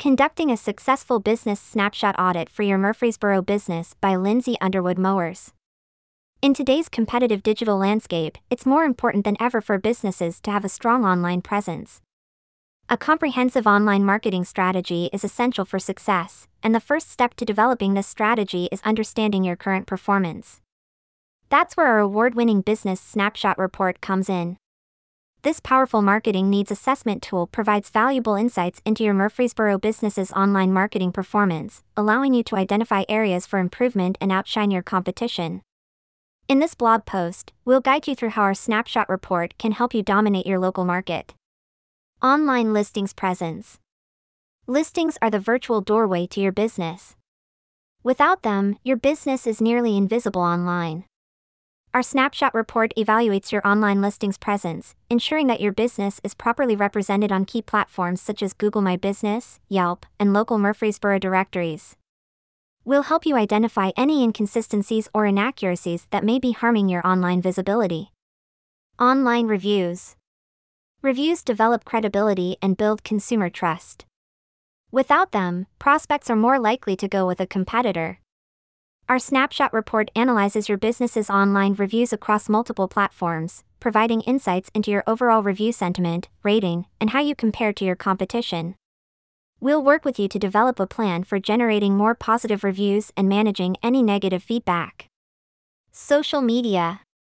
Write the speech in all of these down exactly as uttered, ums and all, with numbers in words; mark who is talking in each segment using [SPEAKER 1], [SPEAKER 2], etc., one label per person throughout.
[SPEAKER 1] Conducting a Successful Business Snapshot Audit for Your Murfreesboro Business by Lindsay Underwood Mowers. In today's competitive digital landscape, it's more important than ever for businesses to have a strong online presence. A comprehensive online marketing strategy is essential for success, and the first step to developing this strategy is understanding your current performance. That's where our award-winning Business Snapshot Report comes in. This powerful marketing needs assessment tool provides valuable insights into your Murfreesboro business's online marketing performance, allowing you to identify areas for improvement and outshine your competition. In this blog post, we'll guide you through how our snapshot report can help you dominate your local market. Online listings presence. Listings are the virtual doorway to your business. Without them, your business is nearly invisible online. Our snapshot report evaluates your online listings presence, ensuring that your business is properly represented on key platforms such as Google My Business, Yelp, and local Murfreesboro directories. We'll help you identify any inconsistencies or inaccuracies that may be harming your online visibility. Online reviews. Reviews develop credibility and build consumer trust. Without them, prospects are more likely to go with a competitor. Our snapshot report analyzes your business's online reviews across multiple platforms, providing insights into your overall review sentiment, rating, and how you compare to your competition. We'll work with you to develop a plan for generating more positive reviews and managing any negative feedback. Social media.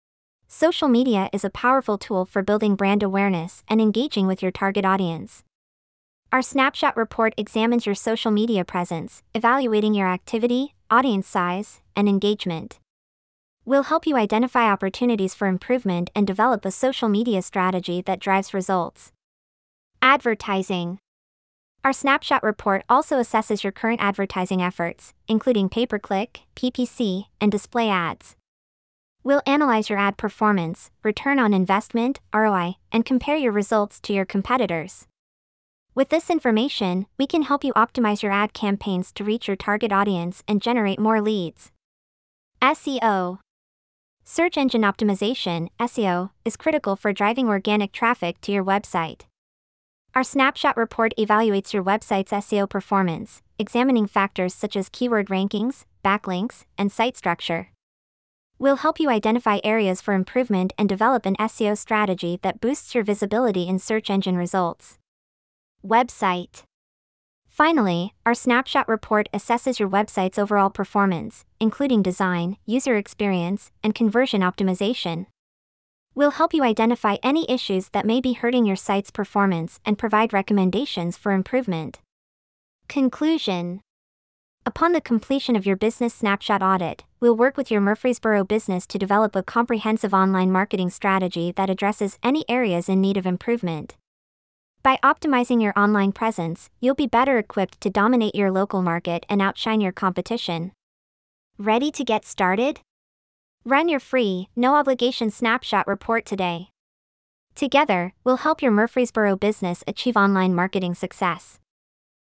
[SPEAKER 1] Social media is a powerful tool for building brand awareness and engaging with your target audience. Our snapshot report examines your social media presence, evaluating your activity, audience size, and engagement. We'll help you identify opportunities for improvement and develop a social media strategy that drives results. Advertising. Our snapshot report also assesses your current advertising efforts, including pay-per-click, P P C, and display ads. We'll analyze your ad performance, return on investment, R O I, and compare your results to your competitors. With this information, we can help you optimize your ad campaigns to reach your target audience and generate more leads. S E O. Search engine optimization, S E O, is critical for driving organic traffic to your website. Our snapshot report evaluates your website's S E O performance, examining factors such as keyword rankings, backlinks, and site structure. We'll help you identify areas for improvement and develop an S E O strategy that boosts your visibility in search engine results. Website. Finally, our snapshot report assesses your website's overall performance, including design, user experience, and conversion optimization. We'll help you identify any issues that may be hurting your site's performance and provide recommendations for improvement. Conclusion. Upon the completion of your business snapshot audit, we'll work with your Murfreesboro business to develop a comprehensive online marketing strategy that addresses any areas in need of improvement. By optimizing your online presence, you'll be better equipped to dominate your local market and outshine your competition. Ready to get started? Run your free, no-obligation snapshot report today. Together, we'll help your Murfreesboro business achieve online marketing success.